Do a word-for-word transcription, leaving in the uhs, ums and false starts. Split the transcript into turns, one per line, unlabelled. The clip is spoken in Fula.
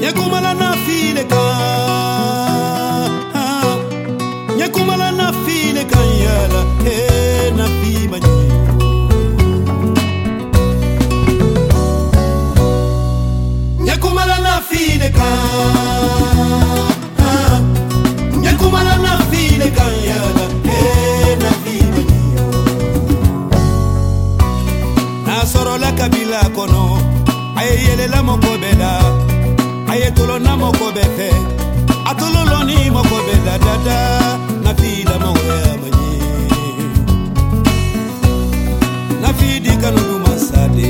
Nyakumala na file ka Nyakumala na file ka yala he na fi manyi Nyakumala na file ka Nyakumala na file ka yala he na fi manyi Na soro la kabila kono aye yele la mokobela aye tolo na mokobefe atolo loni mokobela dada